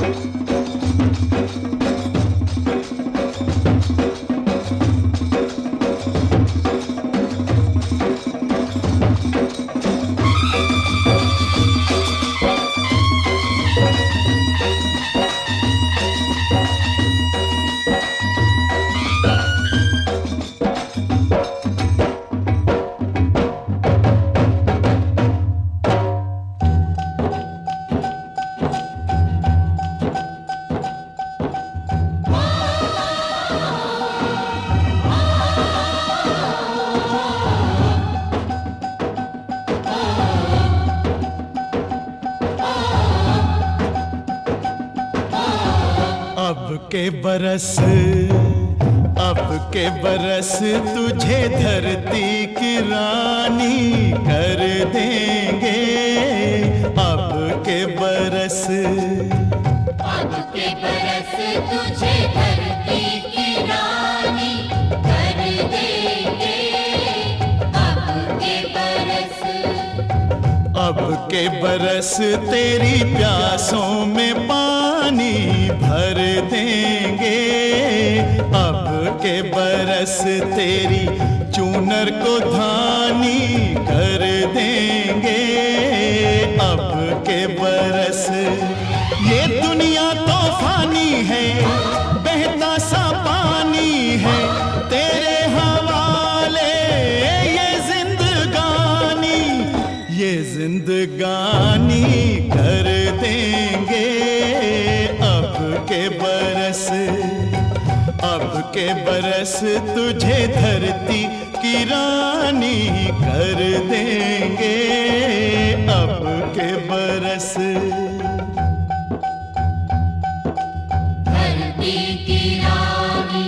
अब के बरस तुझे धरती की रानी कर देंगे। अब के बरस तुझे धरती की रानी कर देंगे। अब के बरस तेरी प्यासों में पानी भर देंगे। अब के बरस तेरी चूनर को धानी कर देंगे। अब के बरस ये दुनिया तो फानी है, बहता सा पानी है तेरे हवाले ये जिंदगानी कर देंगे। अब के बरस तुझे धरती की रानी कर देंगे। अब के बरस धरती की रानी।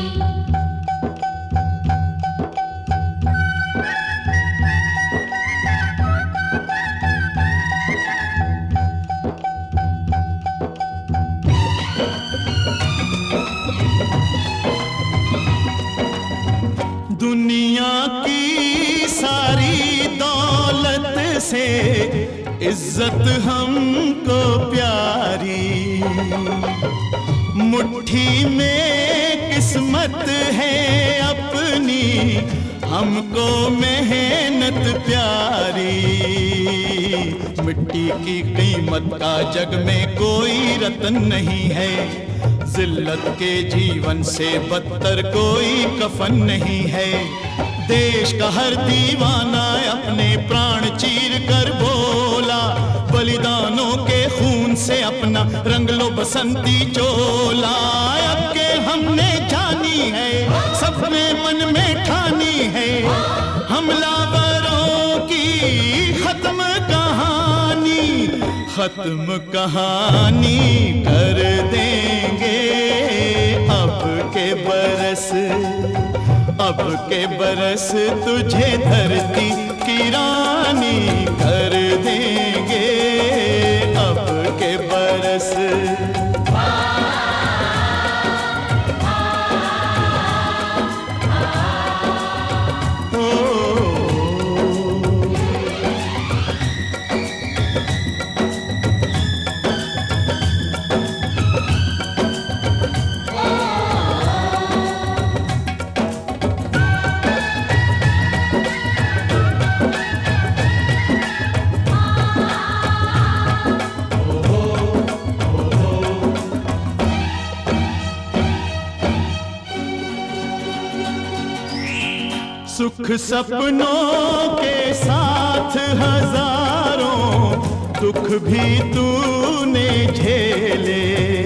दुनिया की सारी दौलत से इज्जत हमको प्यारी, मुट्ठी में किस्मत है अपनी हमको मेहनत प्यारी। मिट्टी की कीमत का जग में कोई रतन नहीं है, जिल्लत के जीवन से बदतर कोई कफन नहीं है। देश का हर दीवाना अपने प्राण चीर कर बोला, बलिदानों के खून से अपना रंग लो बसंती चोला। अब के हमने जानी है, सबने मन में ठानी है, हमलावरों की खत्म कहानी कर देंगे। अब के बरस तुझे धरती की रानी कर देंगे। अब के बरस सुख सपनों के साथ हजारों दुख भी तूने झेले,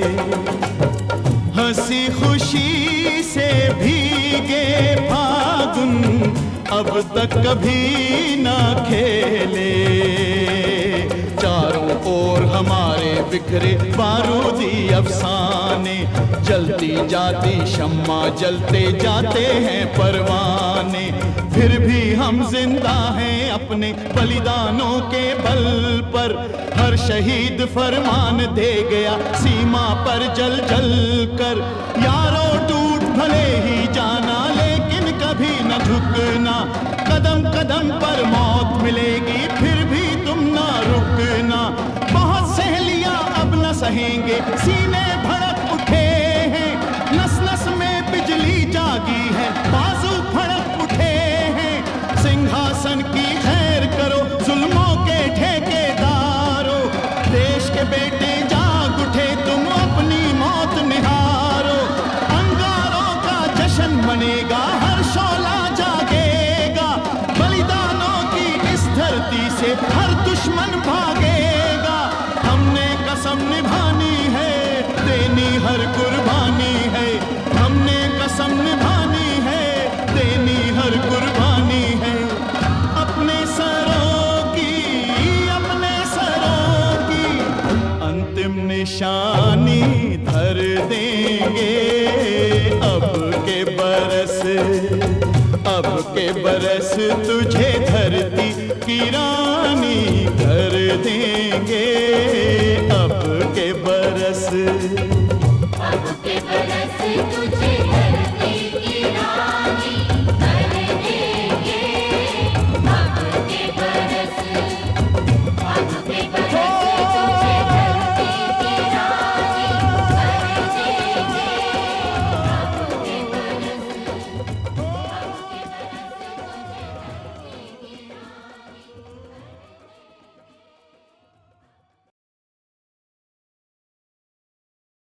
हंसी खुशी से भीगे फागुन अब तक कभी ना खेले। चारों ओर हमारे बिखरे बारूदी अफसाने, जलती जाती शम्मा जलते जाते हैं परवाने। फिर भी हम जिंदा हैं अपने बलिदानों के बल पर, हर शहीद फरमान दे गया सीमा पर जल जल कर। यारों टूट भले ही जाना लेकिन कभी न झुकना, कदम कदम पर मौत मिलेगी फिर भी तुम ना रुकना। बहुत सहेलियां अब न सहेंगे, सीने भड़क उठे हैं, नस नस में बिजली जागी है, बाजू फड़क उठे हैं। सिंहासन की खैर करो जुल्मों के ठेकेदारों, देश के बेटे जाग उठे तुम अपनी मौत निहारो। अंगारों का जश्न मनेगा, हर शोला जागेगा, बलिदानों की इस धरती से हर दुश्मन भागेगा। हमने कसम निभानी है, देनी हर कुर्बानी है, हमने कसम निभानी है, देनी हर कुर्बानी है। अपने सरों की अंतिम निशानी धर देंगे। अब के बरस तुझे धरती की रानी कर देंगे। अब के बरस अब के बरस तुझे